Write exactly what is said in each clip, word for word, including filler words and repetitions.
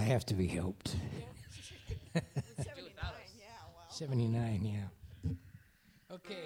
I have to be helped. seventy-nine, yeah, wow. seventy-nine, yeah. Okay.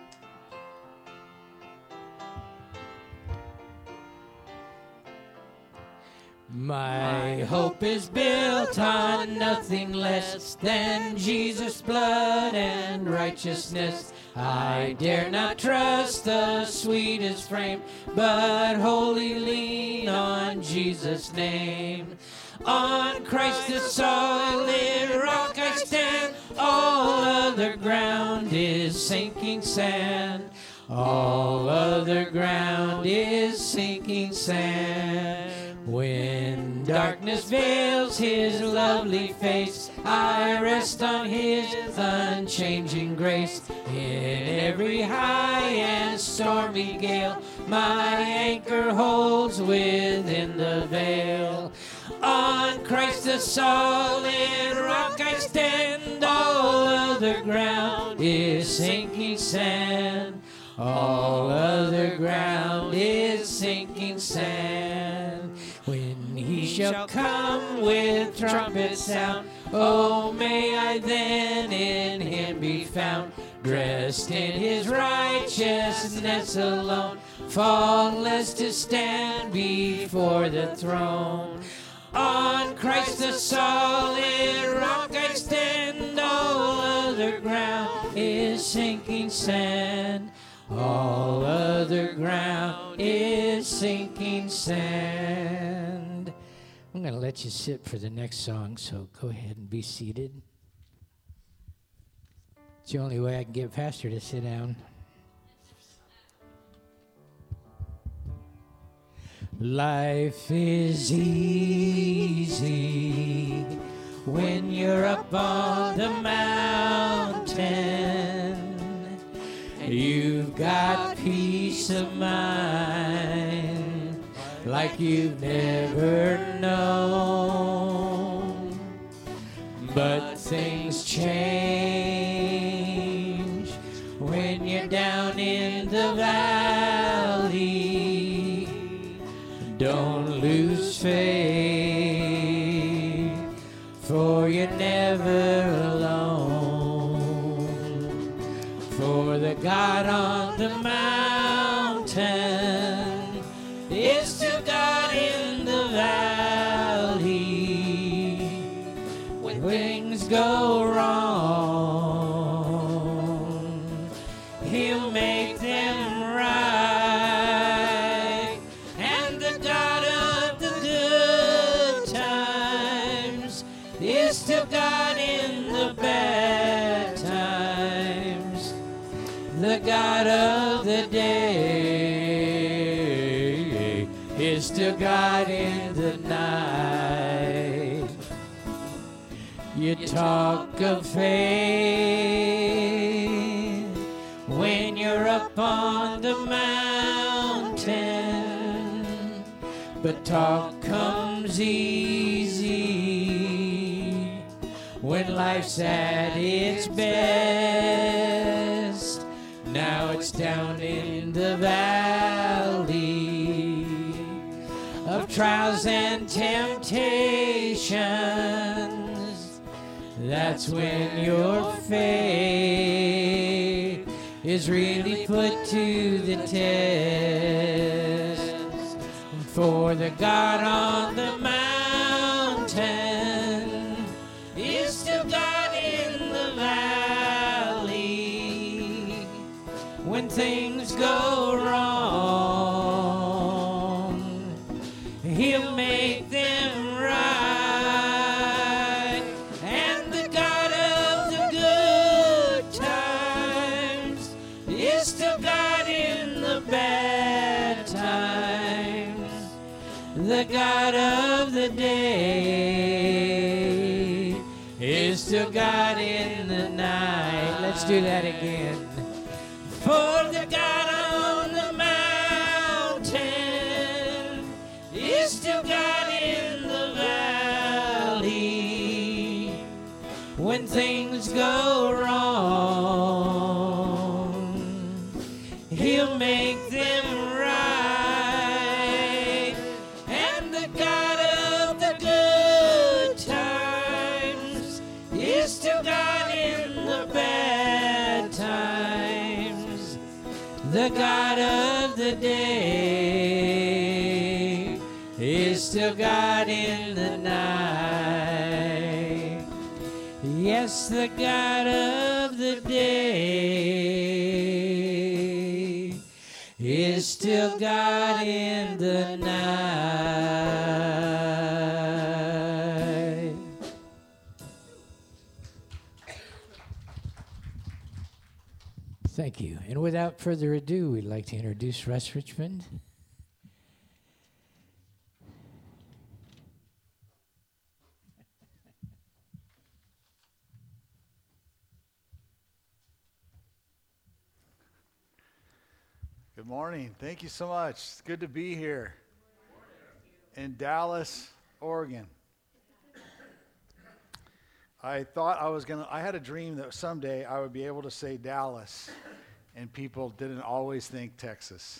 My hope is built on nothing less than Jesus' blood and righteousness. I dare not trust the sweetest frame, but wholly lean on Jesus' name. On Christ the solid rock I stand, all other ground is sinking sand. All other ground is sinking sand. When darkness veils his lovely face, I rest on his unchanging grace. In every high and stormy gale, my anchor holds within the veil. On Christ the solid rock I stand, all other ground is sinking sand. All other ground is sinking sand. When he shall come with trumpet sound, oh, may I then in him be found, dressed in his righteousness alone, faultless to stand before the throne. On Christ the solid rock I stand, all other ground is sinking sand. All other ground is sinking sand. I'm going to let you sit for the next song, so go ahead and be seated. It's the only way I can get Pastor to sit down. Life is easy when you're up on the mountain. You've got peace of mind like you've never known. But things change when you're down in the valley. Don't lose faith, for you're never alone. For the God on the mountain is still God in the valley. When things go wrong, he'll make them right. And the God of the good times is still God in the bad times. The God of the day is still God in the night. You talk of faith when you're up on the mountain, but talk comes easy when life's at its best. Now it's down in the valley of trials and temptations. That's when your faith is really put to the test. For the God on the mountain is still God in the valley. When things go wrong, he'll make them right. And the God of the good times is still God in the bad times. The God of the day is still God in the night. Let's do that again. For the God on the mountain is still God in the valley. When things go wrong, he'll make them right. And the God of the good the God of the day is still God in the night. Yes, the God of the day is still God in the night. Thank you. And without further ado, we'd like to introduce Russ Richmond. Good morning. Thank you so much. It's good to be here in Dallas, Oregon. I thought I was going to, I had a dream that someday I would be able to say Dallas, and people didn't always think Texas.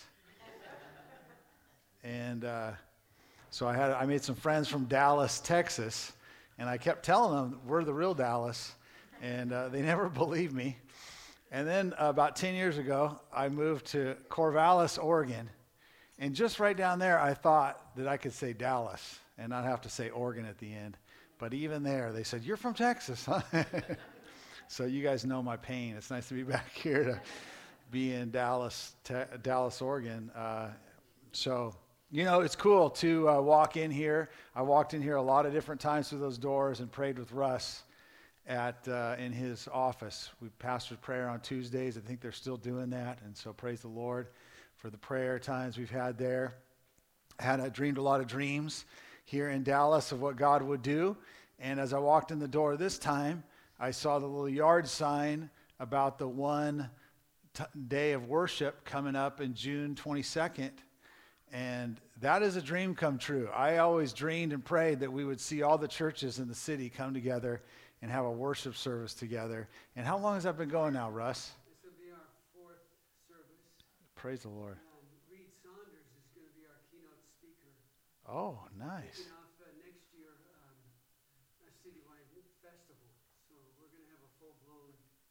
And uh, so I had, I made some friends from Dallas, Texas, and I kept telling them we're the real Dallas, and uh, they never believed me. And then uh, about ten years ago, I moved to Corvallis, Oregon. And just right down there, I thought that I could say Dallas and not have to say Oregon at the end. But even there, they said, "You're from Texas, huh?" So you guys know my pain. It's nice to be back here to be in Dallas, te- Dallas, Oregon. Uh, so, you know, it's cool to uh, walk in here. I walked in here a lot of different times through those doors and prayed with Russ at uh, in his office. We pastored prayer on Tuesdays. I think they're still doing that, and so praise the Lord for the prayer times we've had there. I had I dreamed a lot of dreams here in Dallas of what God would do, and as I walked in the door this time, I saw the little yard sign about the one t- day of worship coming up in June twenty-second, and that is a dream come true. I always dreamed and prayed that we would see all the churches in the city come together and have a worship service together. And how long has that been going now, Russ? This will be our fourth service. Praise the Lord. And Reed Saunders is going to be our keynote speaker. Oh, nice. Kicking off uh, next year um, a citywide festival. So we're going to have a full-blown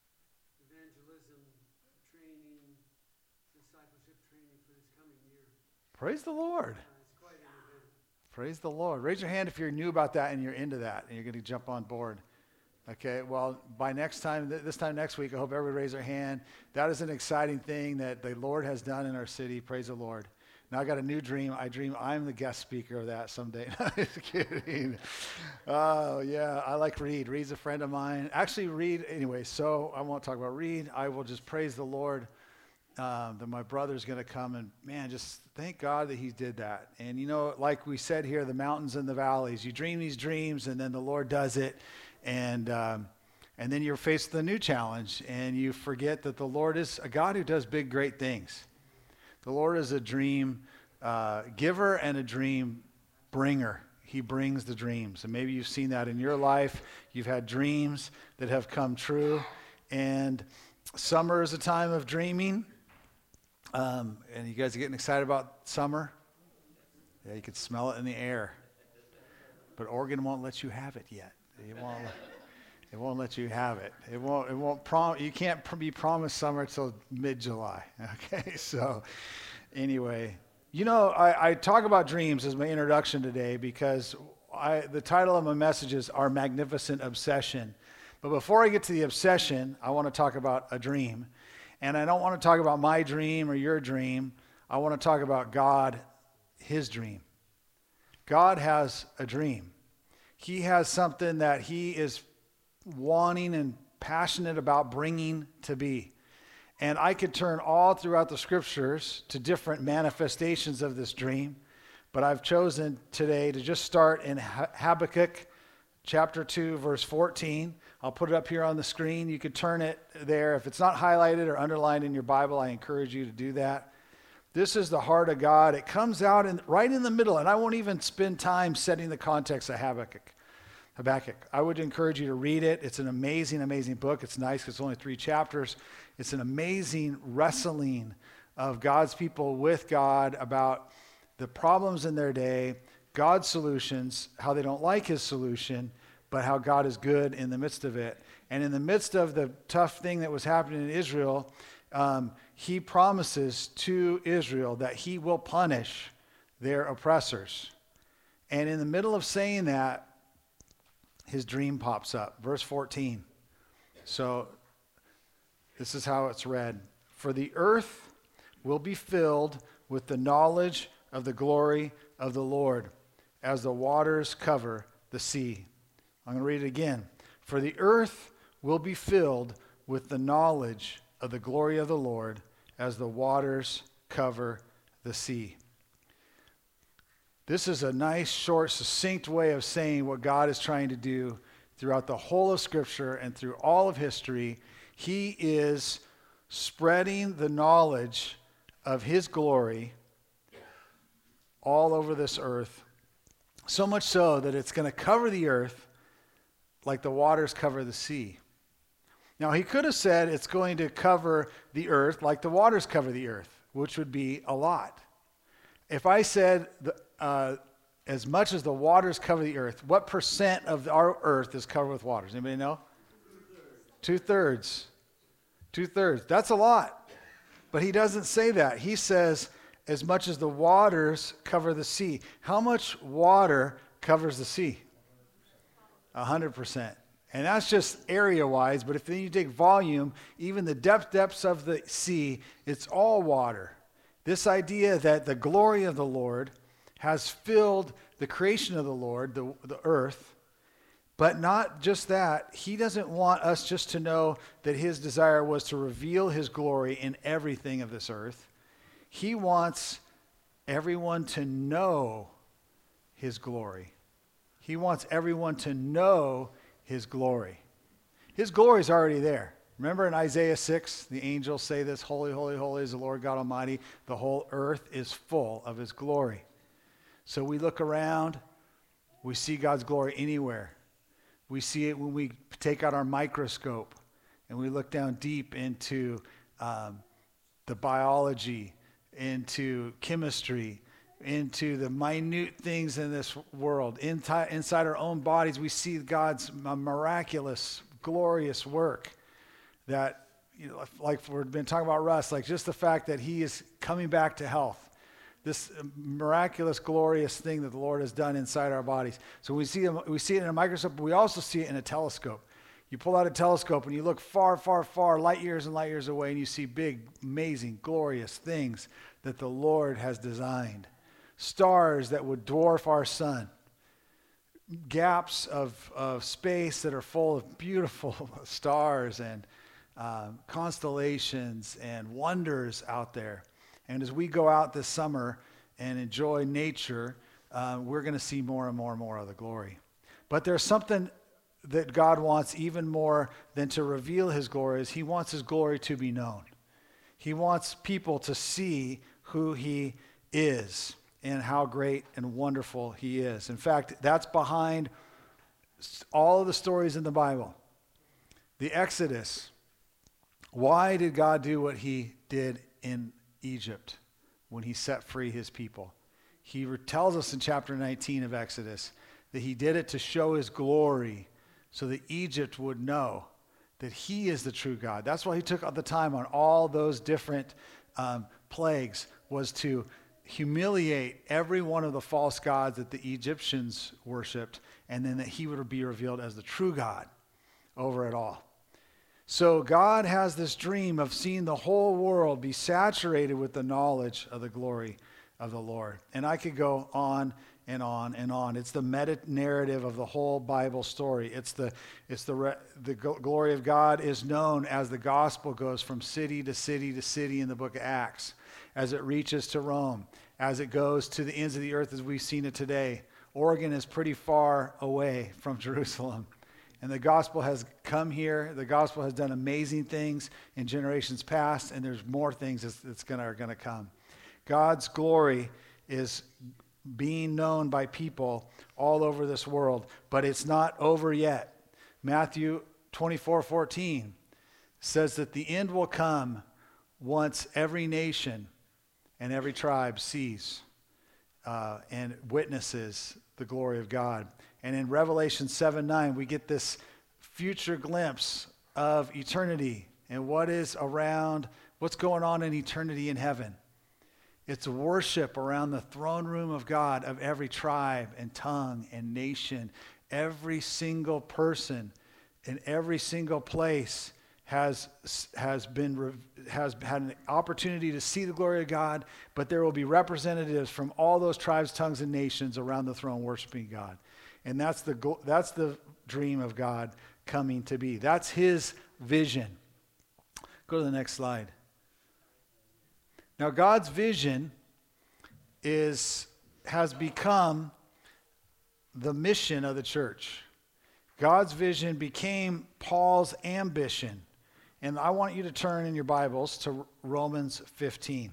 evangelism training, discipleship training for this coming year. Praise the Lord. Uh, it's quite an event. Praise the Lord. Raise your hand if you're new about that and you're into that and you're going to jump on board. Okay, well, by next time, th- this time next week, I hope everybody raise their hand. That is an exciting thing that the Lord has done in our city. Praise the Lord. Now I got a new dream. I dream I'm the guest speaker of that someday. No, just kidding. Oh, yeah, I like Reed. Reed's a friend of mine. Actually, Reed, anyway, so I won't talk about Reed. I will just praise the Lord um, that my brother's going to come, and, man, just thank God that he did that. And, you know, like we said here, the mountains and the valleys, you dream these dreams, and then the Lord does it. And um, and then you're faced with a new challenge, and you forget that the Lord is a God who does big, great things. The Lord is a dream uh, giver and a dream bringer. He brings the dreams. And maybe you've seen that in your life. You've had dreams that have come true. And summer is a time of dreaming. Um, and you guys are getting excited about summer? Yeah, you can smell it in the air. But Oregon won't let you have it yet. It won't. It won't let you have it. It won't. It won't. Prom. You can't pr- be promised summer until mid-July. Okay. So, anyway, you know, I, I talk about dreams as my introduction today because I, the title of my message is "Our Magnificent Obsession." But before I get to the obsession, I want to talk about a dream, and I don't want to talk about my dream or your dream. I want to talk about God, His dream. God has a dream. He has something that he is wanting and passionate about bringing to be. And I could turn all throughout the scriptures to different manifestations of this dream, but I've chosen today to just start in Habakkuk chapter two, verse fourteen. I'll put it up here on the screen. You could turn it there. If it's not highlighted or underlined in your Bible, I encourage you to do that. This is the heart of God. It comes out in, right in the middle, and I won't even spend time setting the context of Habakkuk. Habakkuk. I would encourage you to read it. It's an amazing, amazing book. It's nice because it's only three chapters. It's an amazing wrestling of God's people with God about the problems in their day, God's solutions, how they don't like his solution, but how God is good in the midst of it. And in the midst of the tough thing that was happening in Israel, um, he promises to Israel that he will punish their oppressors. And in the middle of saying that, his dream pops up. Verse fourteen. So this is how it's read. For the earth will be filled with the knowledge of the glory of the Lord, as the waters cover the sea. I'm going to read it again. For the earth will be filled with the knowledge of the glory of the Lord, as the waters cover the sea. This is a nice, short, succinct way of saying what God is trying to do throughout the whole of Scripture and through all of history. He is spreading the knowledge of his glory all over this earth, so much so that it's going to cover the earth like the waters cover the sea. Now, he could have said it's going to cover the earth like the waters cover the earth, which would be a lot. If I said the, uh, as much as the waters cover the earth, what percent of our earth is covered with waters? Anybody know? Two-thirds. Two-thirds. That's a lot. But he doesn't say that. He says as much as the waters cover the sea. How much water covers the sea? A hundred percent. And that's just area-wise, but if then you take volume, even the depth depths of the sea, it's all water. This idea that the glory of the Lord has filled the creation of the Lord, the, the earth, but not just that. He doesn't want us just to know that his desire was to reveal his glory in everything of this earth. He wants everyone to know his glory. He wants everyone to know his glory. His glory is already there. Remember in Isaiah six, the angels say this, holy, holy, holy is the Lord God Almighty. The whole earth is full of his glory. So we look around, we see God's glory anywhere. We see it when we take out our microscope and we look down deep into um, the biology, into chemistry, into the minute things in this world. Inside, inside our own bodies, we see God's miraculous, glorious work. That, you know, like we've been talking about Russ, like just the fact that he is coming back to health. This miraculous, glorious thing that the Lord has done inside our bodies. So we see, we see it in a microscope, but we also see it in a telescope. You pull out a telescope and you look far, far, far, light years and light years away, and you see big, amazing, glorious things that the Lord has designed. Stars that would dwarf our sun. Gaps of, of space that are full of beautiful stars and um, constellations and wonders out there. And as we go out this summer and enjoy nature, uh, we're going to see more and more and more of the glory. But there's something that God wants even more than to reveal his glory is he wants his glory to be known. He wants people to see who he is and how great and wonderful he is. In fact, that's behind all of the stories in the Bible. The Exodus. Why did God do what he did in Egypt when he set free his people? He tells us in chapter nineteen of Exodus that he did it to show his glory so that Egypt would know that he is the true God. That's why he took the time on all those different um, plagues, was to humiliate every one of the false gods that the Egyptians worshipped, and then that he would be revealed as the true God over it all. So God has this dream of seeing the whole world be saturated with the knowledge of the glory of the Lord. And I could go on and on and on. It's the meta-narrative of the whole Bible story. It's the it's the re, the glory of God is known as the gospel goes from city to city to city in the book of Acts, as it reaches to Rome, as it goes to the ends of the earth as we've seen it today. Oregon is pretty far away from Jerusalem. And the gospel has come here. The gospel has done amazing things in generations past, and there's more things that's, that's gonna, are going to come. God's glory is being known by people all over this world, but it's not over yet. Matthew twenty-four fourteen says that the end will come once every nation and every tribe sees uh, and witnesses the glory of God. And in Revelation seven nine, we get this future glimpse of eternity and what is around, What's going on in eternity in heaven? It's worship around the throne room of God of every tribe and tongue and nation. Every single person in every single place has has been has had an opportunity to see the glory of God, but there will be representatives from all those tribes, tongues, and nations around the throne worshiping God. And that's the that's the dream of God coming to be. That's his vision. Go to the next slide. Now, God's vision is has become the mission of the church. God's vision became Paul's ambition. And I want you to turn in your Bibles to Romans fifteen.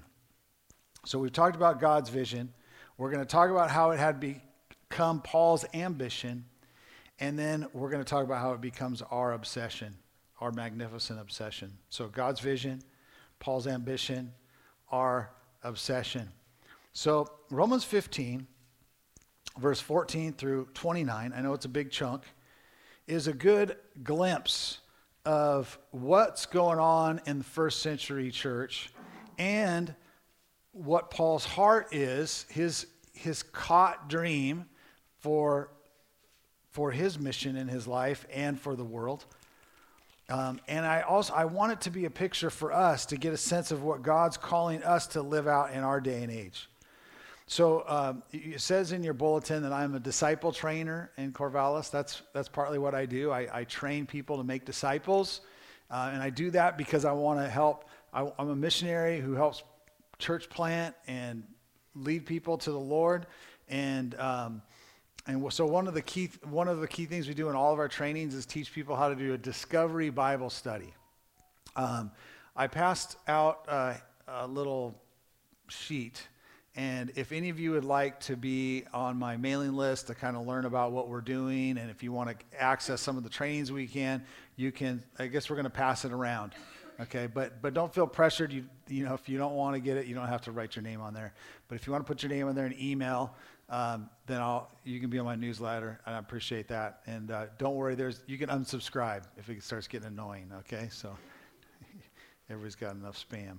So we've talked about God's vision. We're going to talk about how it had become Paul's ambition. And then we're going to talk about how it becomes our obsession, our magnificent obsession. So God's vision, Paul's ambition, our obsession. So Romans fifteen, verse fourteen through twenty-nine, I know it's a big chunk, is a good glimpse of what's going on in the first century church and what Paul's heart is, his his caught dream for, for his mission in his life and for the world. Um, and I also I want it to be a picture for us to get a sense of what God's calling us to live out in our day and age. So um, it says in your bulletin that I'm a disciple trainer in Corvallis. That's that's partly what I do. I, I train people to make disciples, uh, and I do that because I want to help. I, I'm a missionary who helps church plant and lead people to the Lord. And um, and so one of the key one of the key things we do in all of our trainings is teach people how to do a discovery Bible study. Um, I passed out uh, a little sheet. And if any of you would like to be on my mailing list to kind of learn about what we're doing, and if you want to access some of the trainings we can, you can, I guess we're going to pass it around. Okay, but but don't feel pressured. You you know, if you don't want to get it, you don't have to write your name on there. But if you want to put your name on there and email, um, then I'll you can be on my newsletter, and I appreciate that. And uh, don't worry, there's you can unsubscribe if it starts getting annoying. Okay, so everybody's got enough spam.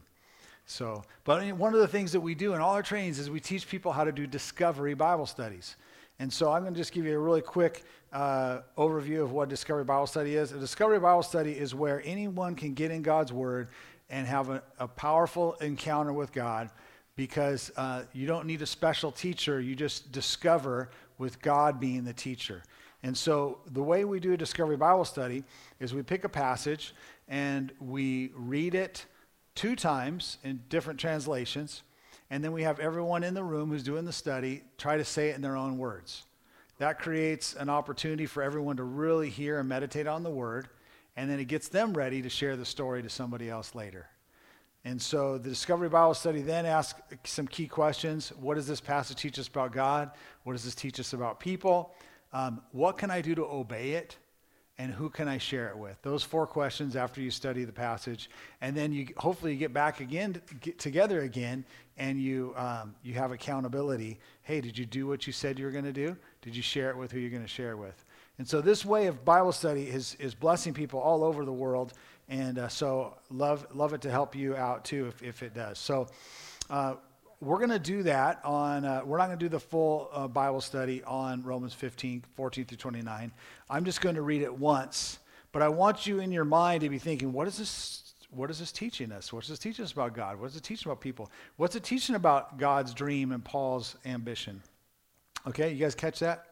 So, but one of the things that we do in all our trainings is we teach people how to do discovery Bible studies. And so I'm going to just give you a really quick uh, overview of what Discovery Bible Study is. A Discovery Bible Study is where anyone can get in God's Word and have a, a powerful encounter with God, because uh, you don't need a special teacher. You just discover with God being the teacher. And so the way we do a Discovery Bible Study is we pick a passage and we read it two times in different translations, and then we have everyone in the room who's doing the study try to say it in their own words. That creates an opportunity for everyone to really hear and meditate on the word, and then it gets them ready to share the story to somebody else later. And so the Discovery Bible Study then asks some key questions. What does this passage teach us about God? What does this teach us about people? Um, what can I do to obey it? And who can I share it with? Those four questions after you study the passage. And then you hopefully you get back again, get together again, and you um, you have accountability. Hey, did you do what you said you were going to do? Did you share it with who you're going to share it with? And so this way of Bible study is is blessing people all over the world. And uh, so love love it to help you out too if, if it does. So uh, we're going to do that on, uh, we're not going to do the full uh, Bible study on Romans fifteen, fourteen through twenty-nine. I'm just going to read it once, but I want you in your mind to be thinking, what is this, what is this teaching us? What's this teaching us about God? What is it teaching about people? What's it teaching about God's dream and Paul's ambition? Okay, you guys catch that?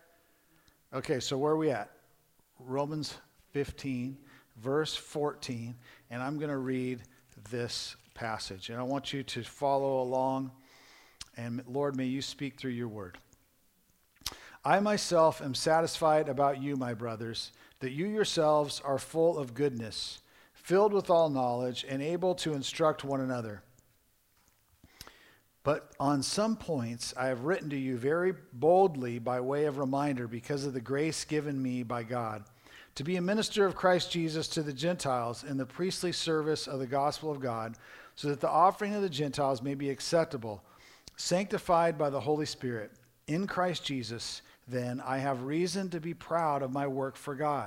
Okay, so where are we at? Romans fifteen, verse fourteen, and I'm going to read this passage, and I want you to follow along. And Lord, may you speak through your word. I myself am satisfied about you, my brothers, that you yourselves are full of goodness, filled with all knowledge, and able to instruct one another. But on some points I have written to you very boldly by way of reminder, because of the grace given me by God, to be a minister of Christ Jesus to the Gentiles in the priestly service of the gospel of God, so that the offering of the Gentiles may be acceptable, sanctified by the Holy Spirit. In Christ Jesus, then, I have reason to be proud of my work for God.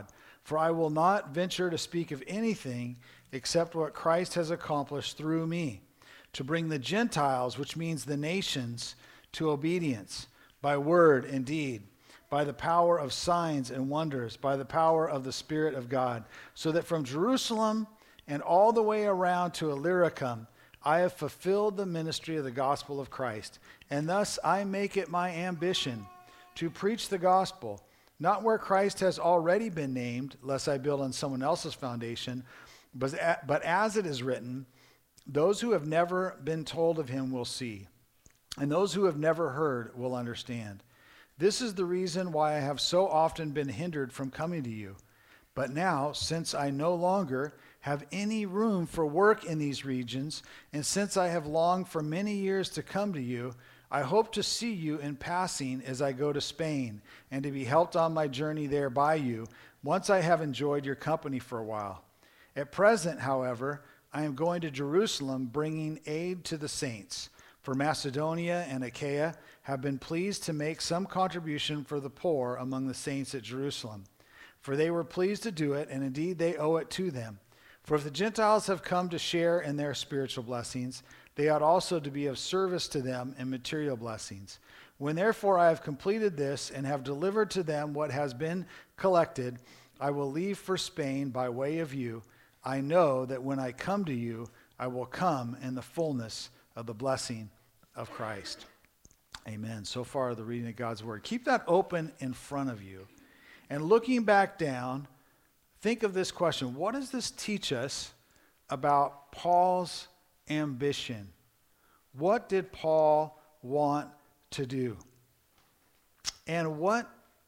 For I will not venture to speak of anything except what Christ has accomplished through me, to bring the Gentiles, which means the nations, to obedience, by word and deed, by the power of signs and wonders, by the power of the Spirit of God, so that from Jerusalem and all the way around to Illyricum, I have fulfilled the ministry of the gospel of Christ, and thus I make it my ambition to preach the gospel, not where Christ has already been named, lest I build on someone else's foundation, but, but as it is written, those who have never been told of him will see, and those who have never heard will understand. This is the reason why I have so often been hindered from coming to you. But now, since I no longer have any room for work in these regions, and since I have longed for many years to come to you, I hope to see you in passing as I go to Spain, and to be helped on my journey there by you, once I have enjoyed your company for a while. At present, however, I am going to Jerusalem, bringing aid to the saints. For Macedonia and Achaia have been pleased to make some contribution for the poor among the saints at Jerusalem. For they were pleased to do it, and indeed they owe it to them. For if the Gentiles have come to share in their spiritual blessings, they ought also to be of service to them in material blessings. When therefore I have completed this and have delivered to them what has been collected, I will leave for Spain by way of you. I know that when I come to you, I will come in the fullness of the blessing of Christ. Amen. So far, the reading of God's word. Keep that open in front of you. And looking back down, think of this question. What does this teach us about Paul's ambition? What did Paul want to do? And what,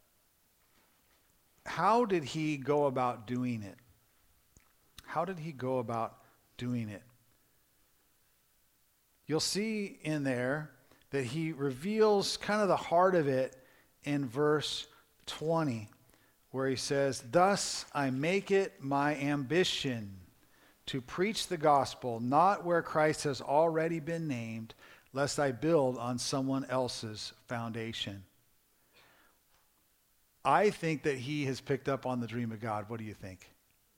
how did he go about doing it? How did he go about doing it? You'll see in there that he reveals kind of the heart of it in verse twenty, where he says, thus I make it my ambition to preach the gospel, not where Christ has already been named, lest I build on someone else's foundation. I think that he has picked up on the dream of God. What do you think?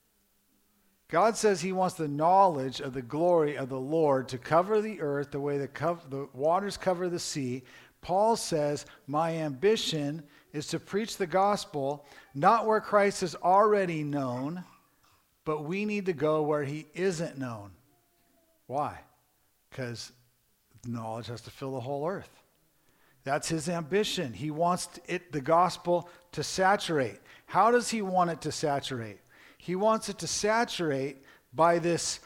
God says he wants the knowledge of the glory of the Lord to cover the earth the way the, co- the waters cover the sea. Paul says, my ambition is to preach the gospel, not where Christ is already known, but we need to go where he isn't known. Why? Because knowledge has to fill the whole earth. That's his ambition. He wants it, the gospel to saturate. How does he want it to saturate? He wants it to saturate by this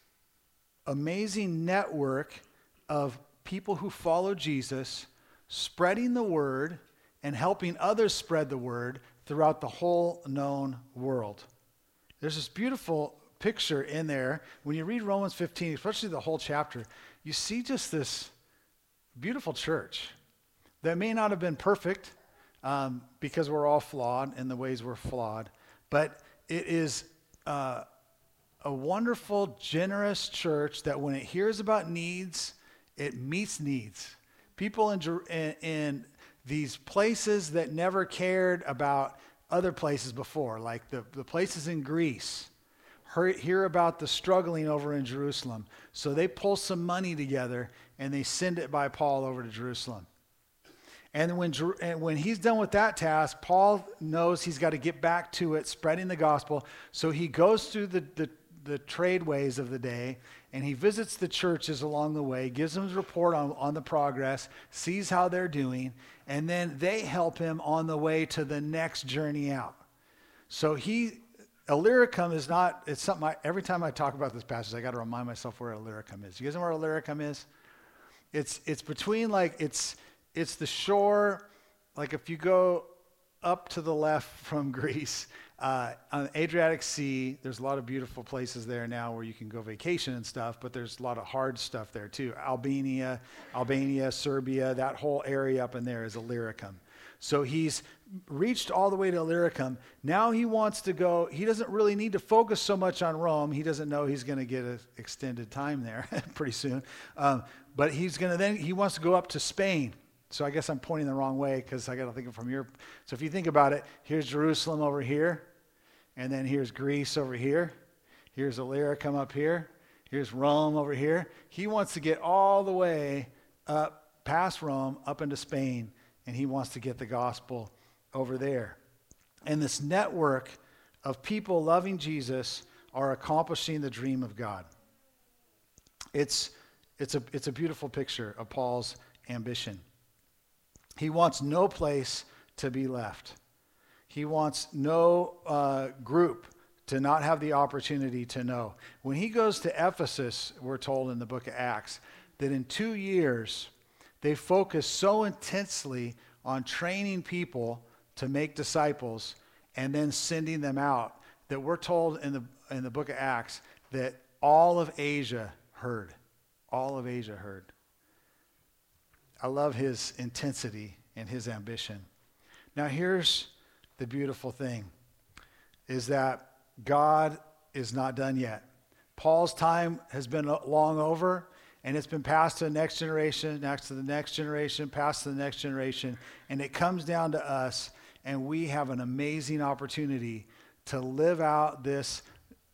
amazing network of people who follow Jesus, spreading the word and helping others spread the word throughout the whole known world. There's this beautiful picture in there. When you read Romans fifteen, especially the whole chapter, you see just this beautiful church that may not have been perfect um, because we're all flawed in the ways we're flawed, but it is uh, a wonderful, generous church that when it hears about needs, it meets needs. People in, in, in these places that never cared about other places before, like the, the places in Greece, hear, hear about the struggling over in Jerusalem. So they pull some money together and they send it by Paul over to Jerusalem. And when, and when he's done with that task, Paul knows he's got to get back to it, spreading the gospel. So he goes through the, the, the tradeways of the day, and he visits the churches along the way, gives them a report on, on the progress, sees how they're doing, and then they help him on the way to the next journey out. So he, Illyricum is not, it's something I, every time I talk about this passage, I got to remind myself where Illyricum is. You guys know where Illyricum is? It's, it's between like, it's, It's the shore, like if you go up to the left from Greece, uh, on the Adriatic Sea, there's a lot of beautiful places there now where you can go vacation and stuff, but there's a lot of hard stuff there too. Albania, Albania, Serbia, that whole area up in there is Illyricum. So he's reached all the way to Illyricum. Now he wants to go, he doesn't really need to focus so much on Rome. He doesn't know he's going to get an extended time there pretty soon. Um, but he's going to then, he wants to go up to Spain. So I guess I'm pointing the wrong way because I got to think of from your. So if you think about it, here's Jerusalem over here, And then here's Greece over here. Here's Illyricum up here. Here's Rome over here. He wants to get all the way up past Rome, up into Spain, and he wants to get the gospel over there. And this network of people loving Jesus are accomplishing the dream of God. It's, it's, a, it's a beautiful picture of Paul's ambition. He wants no place to be left. He wants no uh, group to not have the opportunity to know. When he goes to Ephesus, we're told in the book of Acts, that in two years, they focused so intensely on training people to make disciples and then sending them out that we're told in the, in the book of Acts that all of Asia heard. All of Asia heard. I love his intensity and his ambition. Now here's the beautiful thing, is that God is not done yet. Paul's time has been long over, and it's been passed to the next generation, next to the next generation, passed to the next generation, and it comes down to us, and we have an amazing opportunity to live out this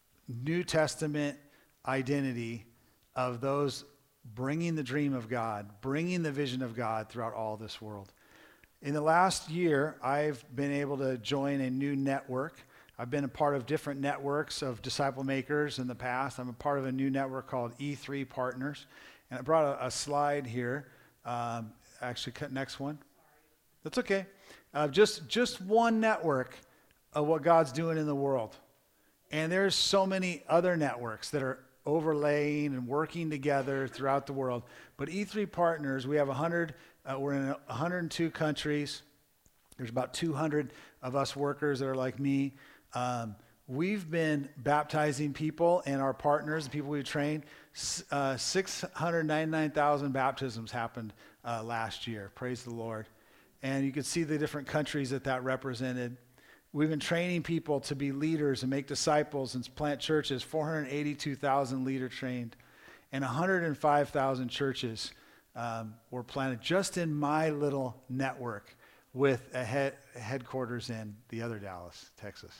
New Testament identity of those bringing the dream of God, bringing the vision of God throughout all this world. In the last year, I've been able to join a new network. I've been a part of different networks of disciple makers in the past. I'm a part of a new network called E three Partners. And I brought a, a slide here. Um, actually, cut next one. That's okay. Uh, just, just one network of what God's doing in the world. And there's so many other networks that are overlaying and working together throughout the world. But E three Partners, we have one hundred, uh, we're in one hundred two countries. There's about two hundred of us workers that are like me. Um, we've been baptizing people, and our partners, the people we train, uh, six hundred ninety-nine thousand baptisms happened uh, last year. Praise the Lord. And you can see the different countries that that represented. We've been training people to be leaders and make disciples and plant churches. four hundred eighty-two thousand leader trained, and one hundred five thousand churches um, were planted just in my little network with a head, headquarters in the other Dallas, Texas.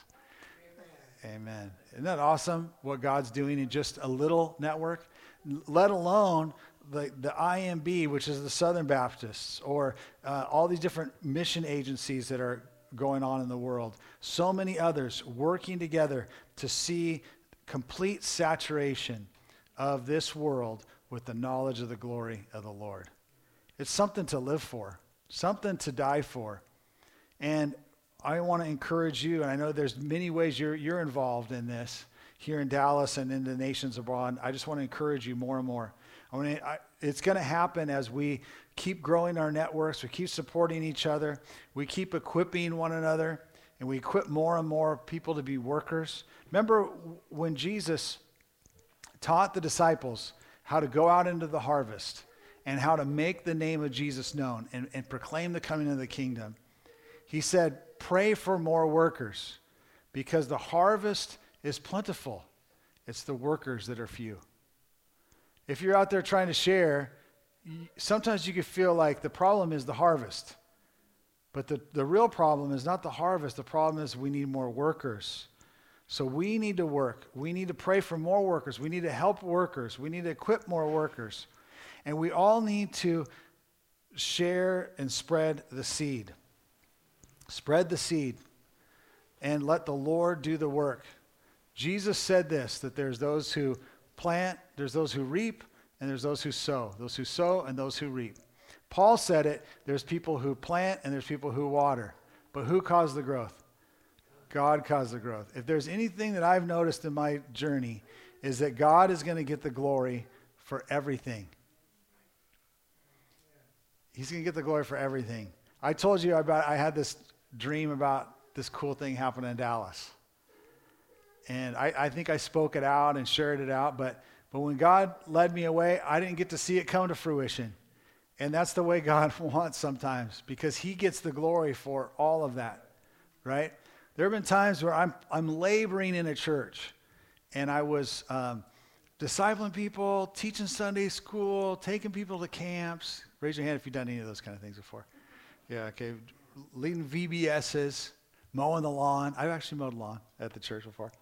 Amen. Amen. Isn't that awesome what God's doing in just a little network? Let alone the, the I M B, which is the Southern Baptists, or uh, all these different mission agencies that are going on in the world. So many others working together to see complete saturation of this world with the knowledge of the glory of the Lord. It's something to live for, something to die for. And I want to encourage you, and I know there's many ways you're, you're involved in this here in Dallas and in the nations abroad. I just want to encourage you more and more. I mean, I, it's going to happen as we keep growing our networks, we keep supporting each other, we keep equipping one another, and we equip more and more people to be workers. Remember when Jesus taught the disciples how to go out into the harvest and how to make the name of Jesus known and, and proclaim the coming of the kingdom. He said, pray for more workers because the harvest is plentiful. It's the workers that are few. If you're out there trying to share, sometimes you can feel like the problem is the harvest. But the, the real problem is not the harvest. The problem is we need more workers. So we need to work. We need to pray for more workers. We need to help workers. We need to equip more workers. And we all need to share and spread the seed. Spread the seed and let the Lord do the work. Jesus said this, that there's those who plant, there's those who reap, and there's those who sow. Those who sow and those who reap. Paul said it, there's people who plant and there's people who water. But who caused the growth? God caused the growth. If there's anything that I've noticed in my journey is that God is going to get the glory for everything. He's going to get the glory for everything. I told you about, I had this dream about this cool thing happening in Dallas. And I, I think I spoke it out and shared it out, but, but when God led me away, I didn't get to see it come to fruition. And that's the way God wants sometimes, because he gets the glory for all of that, right? There have been times where I'm, I'm laboring in a church, and I was um, discipling people, teaching Sunday school, taking people to camps. Raise your hand if you've done any of those kind of things before. Yeah, okay. Leading V B S's, mowing the lawn. I've actually mowed lawn at the church before.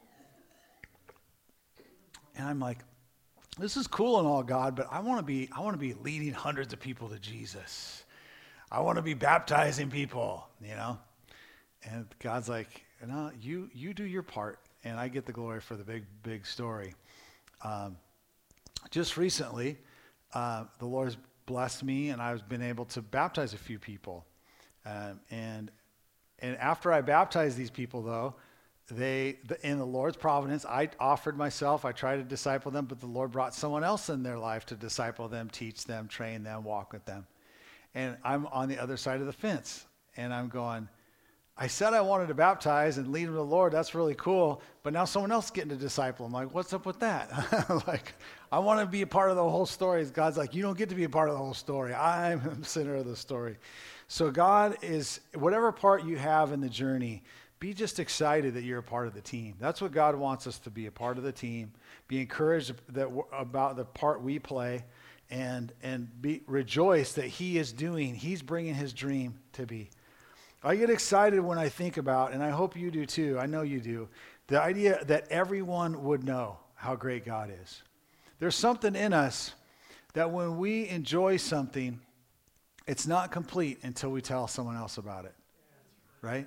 And I'm like, this is cool and all, God, but I want to be I want to be leading hundreds of people to Jesus. I want to be baptizing people, you know? And God's like, no, you you do your part, and I get the glory for the big, big story. Um, just recently, uh, the Lord's blessed me, and I've been able to baptize a few people. Um, and and after I baptized these people, though, they the, in the Lord's providence, I offered myself. I tried to disciple them, but the Lord brought someone else in their life to disciple them, teach them, train them, walk with them. And I'm on the other side of the fence, and I'm going, I said I wanted to baptize and lead them to the Lord. That's really cool. But now someone else is getting to disciple. I'm like, what's up with that? Like, I want to be a part of the whole story. God's like, you don't get to be a part of the whole story. I'm the center of the story. So God is, whatever part you have in the journey, be just excited that you're a part of the team. That's what God wants us to be, a part of the team. Be encouraged that about the part we play, and and be rejoice that He is doing. He's bringing His dream to be. I get excited when I think about, and I hope you do too, I know you do, the idea that everyone would know how great God is. There's something in us that when we enjoy something, it's not complete until we tell someone else about it, right?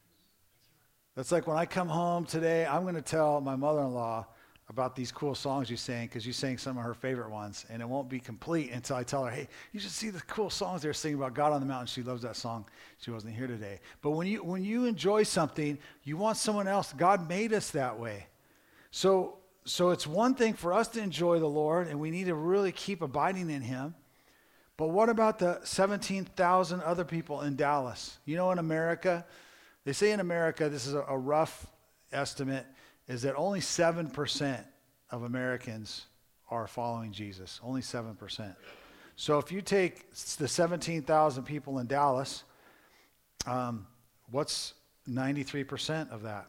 That's like when I come home today, I'm going to tell my mother-in-law about these cool songs you sang, because you sang some of her favorite ones, and it won't be complete until I tell her, hey, you should see the cool songs they're singing about God on the mountain. She loves that song. She wasn't here today. But when you when you enjoy something, you want someone else. God made us that way. So so it's one thing for us to enjoy the Lord, and we need to really keep abiding in Him. But what about the seventeen thousand other people in Dallas? You know, in America, they say in America, this is a, a rough estimate, is that only seven percent of Americans are following Jesus. Only seven percent. So if you take the seventeen thousand people in Dallas, um, what's ninety-three percent of that?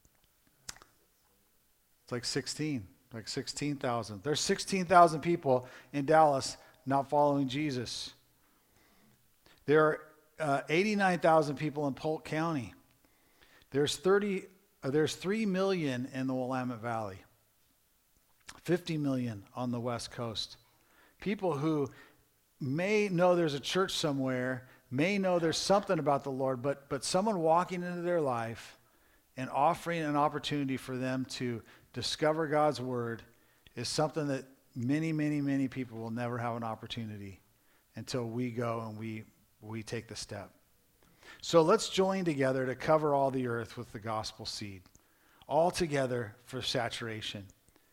It's like sixteen, like sixteen thousand. There's sixteen thousand people in Dallas not following Jesus. There are uh, eighty-nine thousand people in Polk County. There's thirty. Uh, there's three million in the Willamette Valley, fifty million on the West Coast. People who may know there's a church somewhere, may know there's something about the Lord, but but someone walking into their life and offering an opportunity for them to discover God's word is something that many, many, many people will never have an opportunity until we go and we we take the step. So let's join together to cover all the earth with the gospel seed, all together for saturation.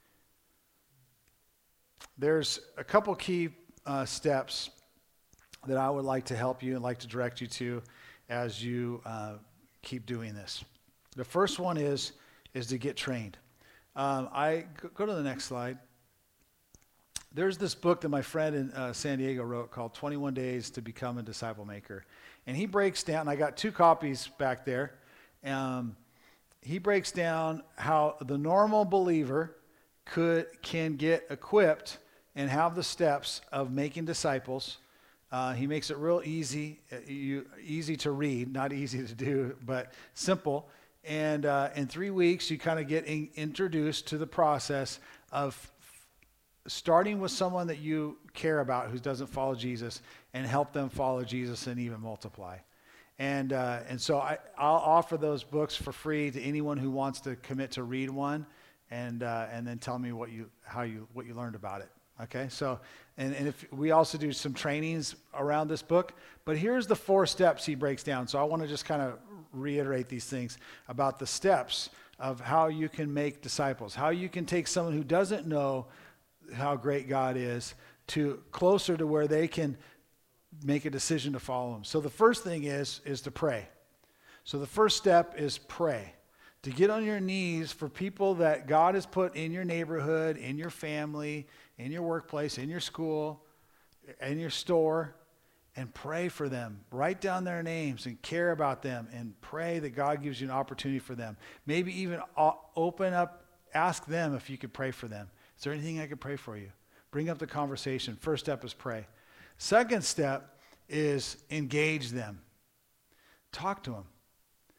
There's a couple key uh, steps that I would like to help you and like to direct you to as you uh, keep doing this. The first one is, is to get trained. Um, I go to the next slide. There's this book that my friend in uh, San Diego wrote called twenty-one days to Become a Disciple Maker. And he breaks down, I got two copies back there. Um, he breaks down how the normal believer could can get equipped and have the steps of making disciples. Uh, he makes it real easy, uh, you, easy to read, not easy to do, but simple. And uh, in three weeks, you kind of get in, introduced to the process of starting with someone that you care about who doesn't follow Jesus, and help them follow Jesus and even multiply. And uh, and so I, I'll offer those books for free to anyone who wants to commit to read one, and uh, and then tell me what you how you what you learned about it. Okay, so and, and if we also do some trainings around this book, but here's the four steps he breaks down. So I want to just kind of reiterate these things about the steps of how you can make disciples, how you can take someone who doesn't know how great God is to closer to where they can make a decision to follow him. So the first thing is is to pray. So the first step is pray. To get on your knees for people that God has put in your neighborhood, in your family, in your workplace, in your school, in your store, and pray for them. Write down their names and care about them, and pray that God gives you an opportunity for them. Maybe even open up, ask them if you could pray for them. Is there anything I could pray for you? Bring up the conversation. First step is pray. Second step is engage them. Talk to them.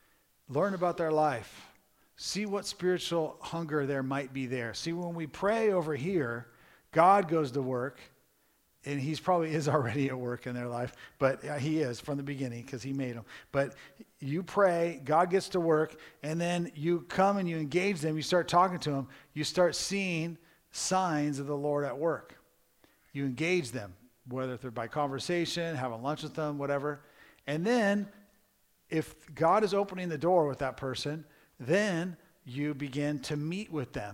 learn about their life. See what spiritual hunger there might be there. See, when we pray over here, God goes to work, and he's probably is already at work in their life, but he is from the beginning because he made them. But you pray, God gets to work, and then you come and you engage them, you start talking to them, you start seeing signs of the Lord at work. You engage them, whether they're by conversation, having lunch with them, whatever. And then if God is opening the door with that person, then you begin to meet with them.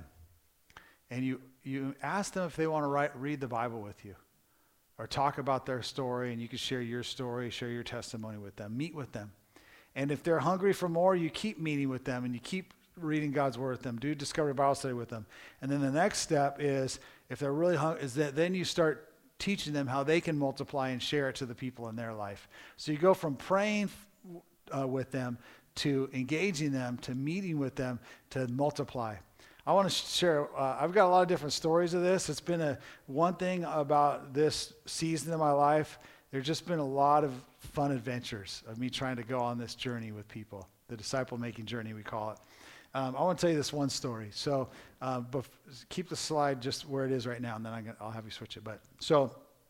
And you, you ask them if they want to write, read the Bible with you or talk about their story, and you can share your story, share your testimony with them. Meet with them. And if they're hungry for more, you keep meeting with them and you keep reading God's word with them. Do Discovery Bible Study with them. And then the next step is, if they're really hungry, is that then you start teaching them how they can multiply and share it to the people in their life. So you go from praying uh, with them to engaging them, to meeting with them, to multiply. I want to share, uh, I've got a lot of different stories of this. It's been a one thing about this season of my life. There's just been a lot of fun adventures of me trying to go on this journey with people, the disciple-making journey, we call it. Um, I want to tell you this one story. So uh, bef- keep the slide just where it is right now, and then I'm gonna, I'll have you switch it. But so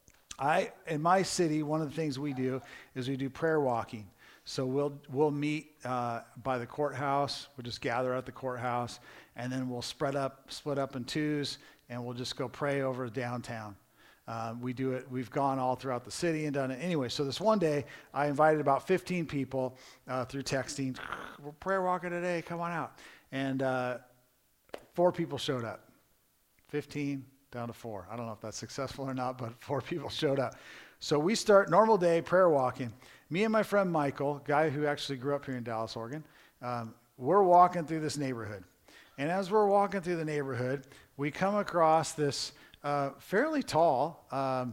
I, in my city, one of the things we do is we do prayer walking. So we'll we'll meet uh, by the courthouse. We'll just gather at the courthouse, and then we'll spread up, split up in twos, and we'll just go pray over downtown. Uh, we do it. We've gone all throughout the city and done it anyway. So this one day, I invited about fifteen people uh, through texting. We're prayer walking today. Come on out. And uh, four people showed up. fifteen down to four. I don't know if that's successful or not, but four people showed up. So we start normal day prayer walking. Me and my friend Michael, guy who actually grew up here in Dallas, Oregon, um, we're walking through this neighborhood. And as we're walking through the neighborhood, we come across this uh, fairly tall um,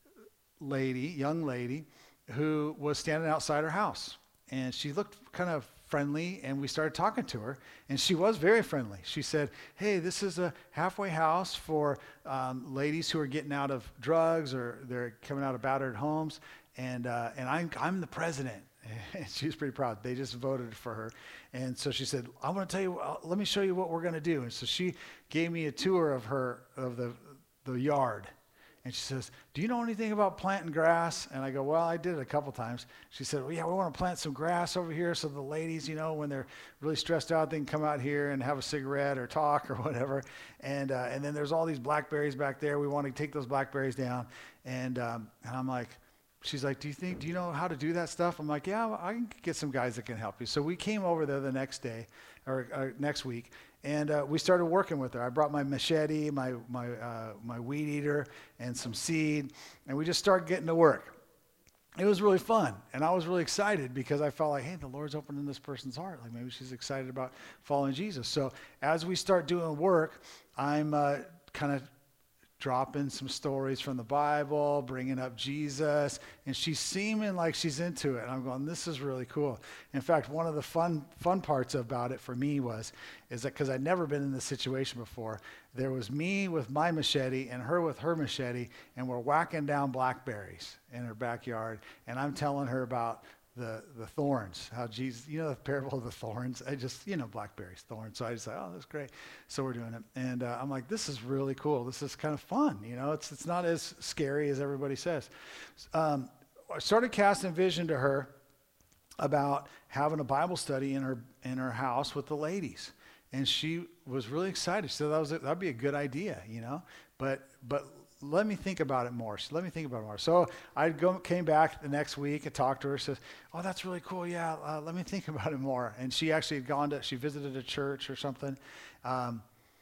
lady, young lady, who was standing outside her house. And she looked kind of friendly, and we started talking to her, and she was very friendly. She said, hey, this is a halfway house for um, ladies who are getting out of drugs or they're coming out of battered homes, and uh, and I'm, I'm the president. And she was pretty proud. They just voted for her. And so she said, I want to tell you, uh, let me show you what we're going to do. And so she gave me a tour of her, of the the yard. And she says, do you know anything about planting grass? And I go, well, I did it a couple times. She said, well, yeah, we want to plant some grass over here so the ladies, you know, when they're really stressed out, they can come out here and have a cigarette or talk or whatever. And uh, and then there's all these blackberries back there. We want to take those blackberries down. And um, and I'm like, she's like, do you think, do you know how to do that stuff? I'm like, yeah, well, I can get some guys that can help you. So we came over there the next day or uh, next week. And uh, we started working with her. I brought my machete, my my uh, my weed eater, and some seed, and we just started getting to work. It was really fun, and I was really excited because I felt like, hey, the Lord's opening this person's heart. Like maybe she's excited about following Jesus. So as we start doing work, I'm uh, kind of dropping some stories from the Bible, bringing up Jesus, and she's seeming like she's into it. And I'm going, this is really cool. In fact, one of the fun fun parts about it for me was, is that because I'd never been in this situation before, there was me with my machete and her with her machete, and we're whacking down blackberries in her backyard, and I'm telling her about the the thorns, how Jesus, you know the parable of the thorns? I just, you know, blackberries, thorns. So I just like, oh, that's great. So we're doing it. And uh, I'm like, this is really cool. This is kind of fun. You know, it's it's not as scary as everybody says. Um, I started casting vision to her about having a Bible study in her in her house with the ladies. And she was really excited. She said that was a, that'd be a good idea, you know, but but let me think about it more. She, let me think about it more. So I go, came back the next week and talked to her. She says, oh, that's really cool. Yeah, uh, let me think about it more. And she actually had gone to, she visited a church or something. Um,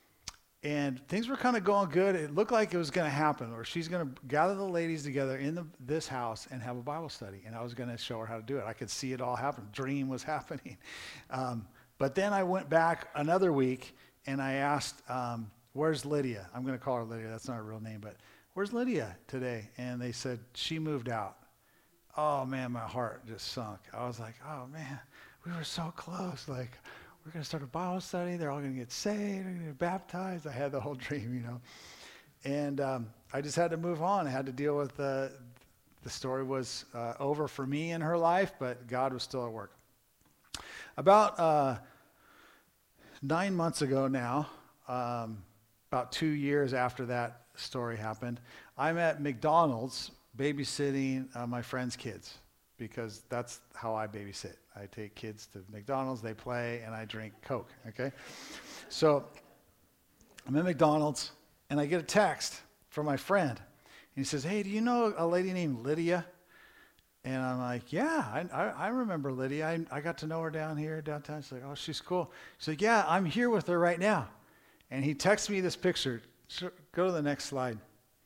and things were kind of going good. It looked like it was going to happen, or she's going to gather the ladies together in the, this house and have a Bible study. And I was going to show her how to do it. I could see it all happen. Dream was happening. Um, but then I went back another week and I asked, um, where's Lydia? I'm going to call her Lydia. That's not her real name, but where's Lydia today? And they said, she moved out. Oh, man, my heart just sunk. I was like, oh, man, we were so close. Like, we're going to start a Bible study. They're all going to get saved. They're going to get baptized. I had the whole dream, you know. And um, I just had to move on. I had to deal with the, the story was uh, over for me in her life, but God was still at work. About uh, nine months ago now, um, about two years after that story happened, I'm at McDonald's babysitting uh, my friend's kids, because that's how I babysit. I take kids to McDonald's, they play, and I drink Coke, okay? So I'm at McDonald's, and I get a text from my friend. And he says, hey, do you know a lady named Lydia? And I'm like, yeah, I, I, I remember Lydia. I, I got to know her down here, downtown. She's like, oh, she's cool. She's like, yeah, I'm here with her right now. And he texts me this picture. Go to the next slide.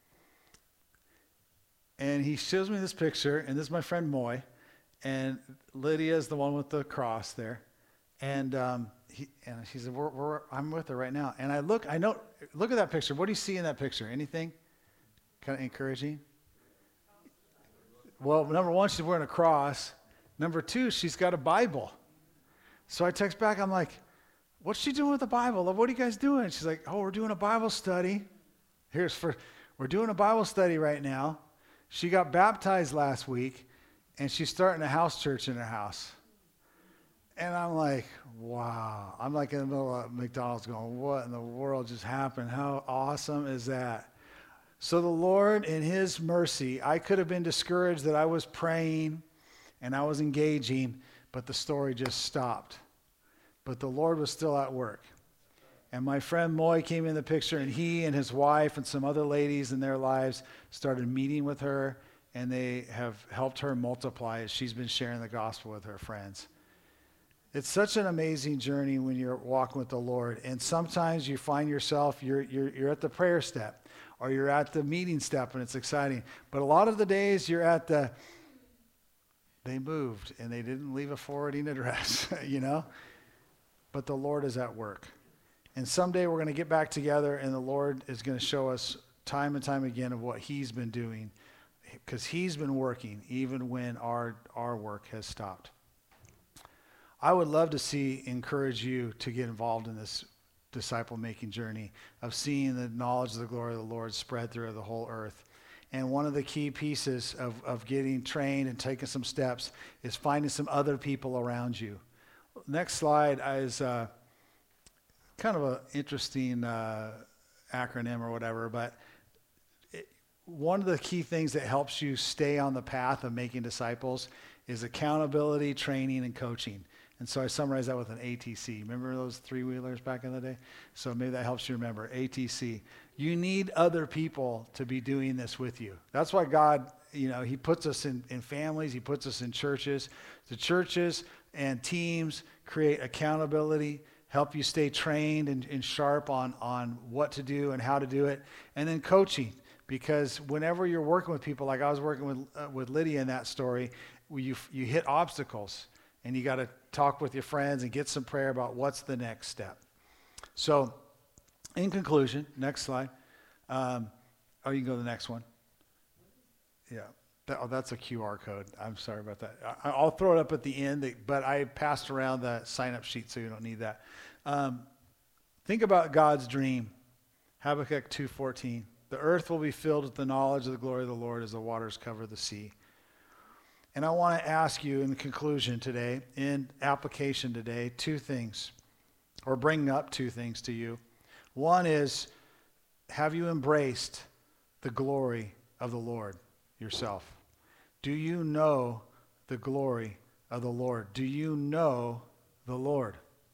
And he shows me this picture, and this is my friend Moy, and Lydia is the one with the cross there. And um, he and she said, we're, we're, I'm with her right now. And I look, I know, look at that picture. What do you see in that picture? Anything kind of encouraging? Well, number one, she's wearing a cross. Number two, she's got a Bible. So I text back, I'm like, what's she doing with the Bible? What are you guys doing? She's like, oh, we're doing a Bible study. Here's for, we're doing a Bible study right now. She got baptized last week, and she's starting a house church in her house. And I'm like, wow. I'm like in the middle of McDonald's going, what in the world just happened? How awesome is that? So the Lord, in his mercy, I could have been discouraged that I was praying and I was engaging, but the story just stopped. But the Lord was still at work. And my friend Moy came in the picture, and he and his wife and some other ladies in their lives started meeting with her, and they have helped her multiply as she's been sharing the gospel with her friends. It's such an amazing journey when you're walking with the Lord. And sometimes you find yourself, you're, you're, you're at the prayer step, or you're at the meeting step, and it's exciting. But a lot of the days you're at the, they moved, and they didn't leave a forwarding address, you know? But the Lord is at work. And someday we're going to get back together, and the Lord is going to show us time and time again of what he's been doing, because he's been working even when our, our work has stopped. I would love to see, encourage you to get involved in this disciple-making journey of seeing the knowledge of the glory of the Lord spread through the whole earth. And one of the key pieces of, of getting trained and taking some steps is finding some other people around you. Next slide is uh, kind of an interesting uh, acronym or whatever, but it, one of the key things that helps you stay on the path of making disciples is accountability, training, and coaching. And so I summarize that with an A T C. Remember those three-wheelers back in the day? So maybe that helps you remember. A T C. You need other people to be doing this with you. That's why God, you know, he puts us in, in families. He puts us in churches. The churches and teams create accountability, help you stay trained and, and sharp on, on what to do and how to do it. And then coaching, because whenever you're working with people, like I was working with, uh, with Lydia in that story, you, you hit obstacles. And you got to talk with your friends and get some prayer about what's the next step. So, in conclusion, next slide. Um, oh, you can go to the next one. Yeah, that, oh, that's a Q R code. I'm sorry about that. I, I'll throw it up at the end, but I passed around the sign-up sheet, so you don't need that. Um, think about God's dream. Habakkuk two fourteen. The earth will be filled with the knowledge of the glory of the Lord as the waters cover the sea. And I want to ask you in conclusion today, in application today, two things, or bring up two things to you. One is, have you embraced the glory of the Lord yourself? Do you know the glory of the Lord? Do you know the Lord?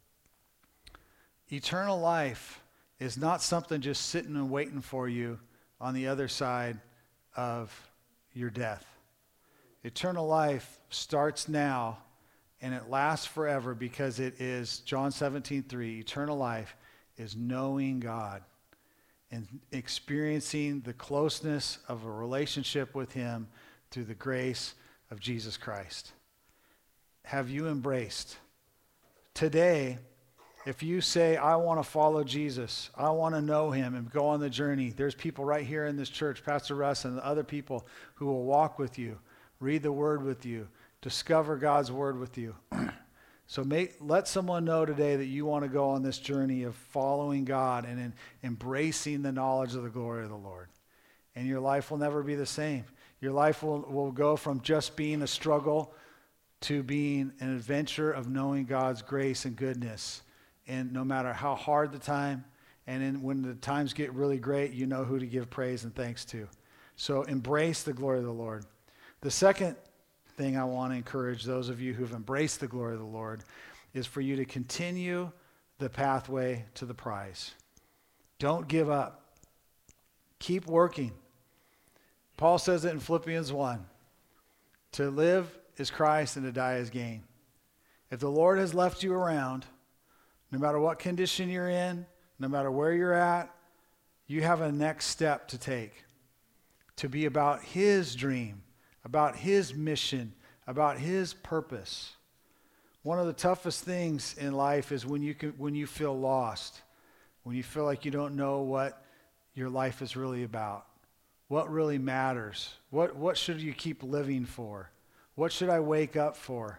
Eternal life is not something just sitting and waiting for you on the other side of your death. Eternal life starts now, and it lasts forever, because it is, John seventeen three, eternal life is knowing God and experiencing the closeness of a relationship with him through the grace of Jesus Christ. Have you embraced? Today, if you say, I want to follow Jesus, I want to know him and go on the journey, there's people right here in this church, Pastor Russ and other people who will walk with you, read the word with you, discover God's word with you. So make, let someone know today that you want to go on this journey of following God and in, embracing the knowledge of the glory of the Lord. And your life will never be the same. Your life will, will go from just being a struggle to being an adventure of knowing God's grace and goodness. And no matter how hard the time, and in, when the times get really great, you know who to give praise and thanks to. So embrace the glory of the Lord. The second thing I want to encourage those of you who've embraced the glory of the Lord is for you to continue the pathway to the prize. Don't give up. Keep working. Paul says it in Philippians one. To live is Christ and to die is gain. If the Lord has left you around, no matter what condition you're in, no matter where you're at, you have a next step to take to be about his dream, about his mission, about his purpose. One of the toughest things in life is when you can, when you feel lost, when you feel like you don't know what your life is really about, what really matters, what, what should you keep living for, what should I wake up for?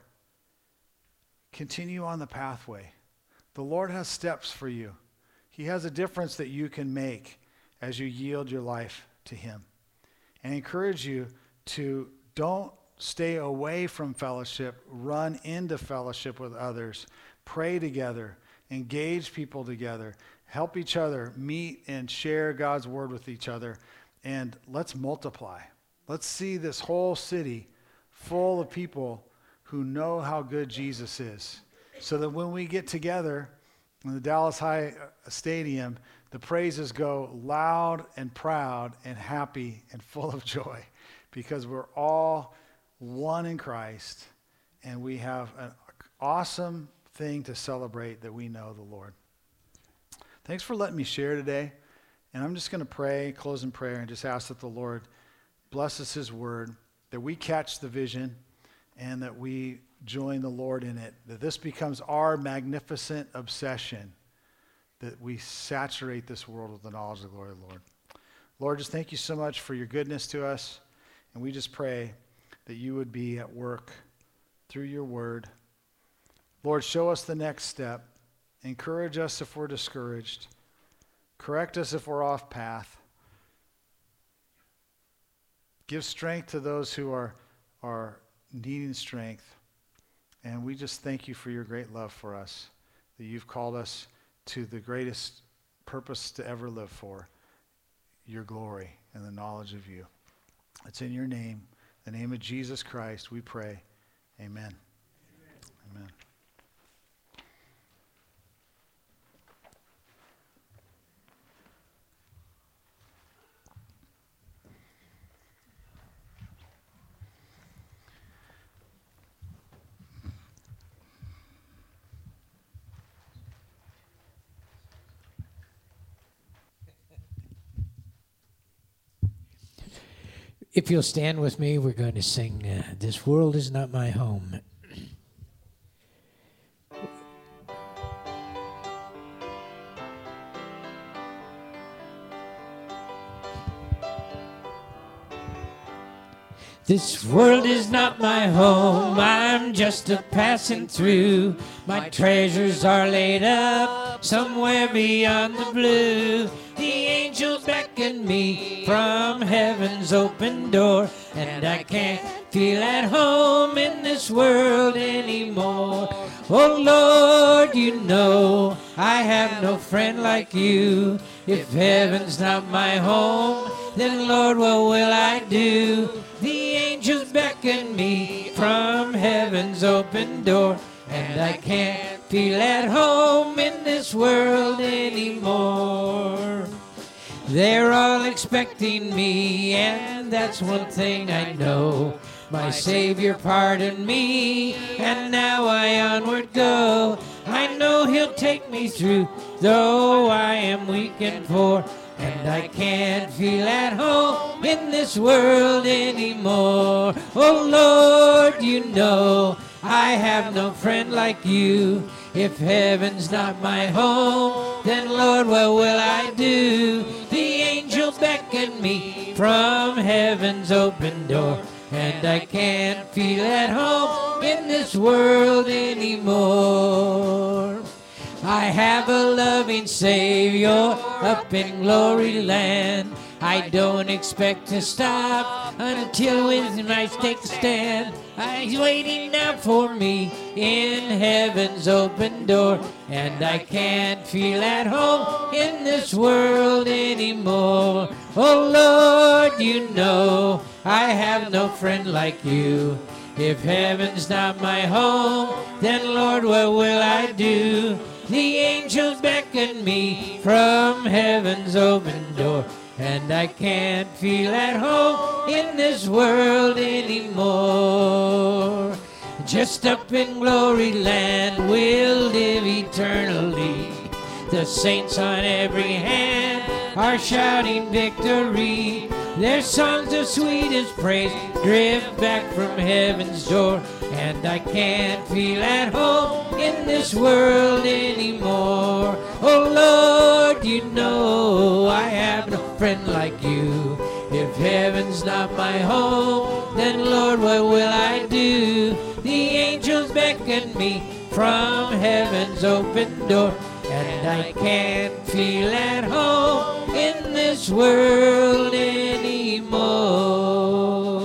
Continue on the pathway. The Lord has steps for you. He has a difference that you can make as you yield your life to him. And I encourage you to don't stay away from fellowship, run into fellowship with others, pray together, engage people together, help each other meet and share God's word with each other, and let's multiply. Let's see this whole city full of people who know how good Jesus is, so that when we get together in the Dallas High Stadium, the praises go loud and proud and happy and full of joy, because we're all one in Christ, and we have an awesome thing to celebrate that we know the Lord. Thanks for letting me share today, and I'm just going to pray, close in prayer, and just ask that the Lord blesses his word, that we catch the vision, and that we join the Lord in it, that this becomes our magnificent obsession, that we saturate this world with the knowledge of the glory of the Lord. Lord, just thank you so much for your goodness to us, and we just pray that you would be at work through your word. Lord, show us the next step. Encourage us if we're discouraged. Correct us if we're off path. Give strength to those who are, are needing strength. And we just thank you for your great love for us, that you've called us to the greatest purpose to ever live for, your glory and the knowledge of you. It's in your name, the name of Jesus Christ, we pray. Amen. Amen. Amen. If you'll stand with me, we're going to sing, uh, This World Is Not My Home. This world is not my home, I'm just a passing through. My treasures are laid up somewhere beyond the blue. The angels beckon me from heaven's open door, and I can't feel at home in this world anymore. Oh Lord, you know I have no friend like you. If heaven's not my home, then Lord, what will I do? The angels beckon me from heaven's open door, and I can't feel at home in this world anymore. They're all expecting me, and that's one thing I know. My Savior pardoned me, and now I onward go. I know he'll take me through, though I am weak and poor, and I can't feel at home in this world anymore. Oh Lord, you know I have no friend like you. If heaven's not my home, then Lord, what will I do? The angels beckon me from heaven's open door, and I can't feel at home in this world anymore. I have a loving Savior up in glory land. I don't expect to stop until with him I take a stand. He's waiting now for me in heaven's open door, and I can't feel at home in this world anymore. Oh Lord, you know I have no friend like you. If heaven's not my home, then Lord, what will I do? The angels beckon me from heaven's open door, and I can't feel at home in this world anymore. Just up in glory land we'll live eternally. The saints on every hand are shouting victory. Their songs of sweetest praise drift back from heaven's door, and I can't feel at home in this world anymore. Oh Lord, you know I have no friend like you. If heaven's not my home, then Lord, what will I do? The angels beckon me from heaven's open door, and I can't feel at home in this world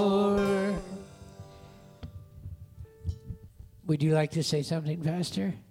anymore. Would you like to say something, Pastor?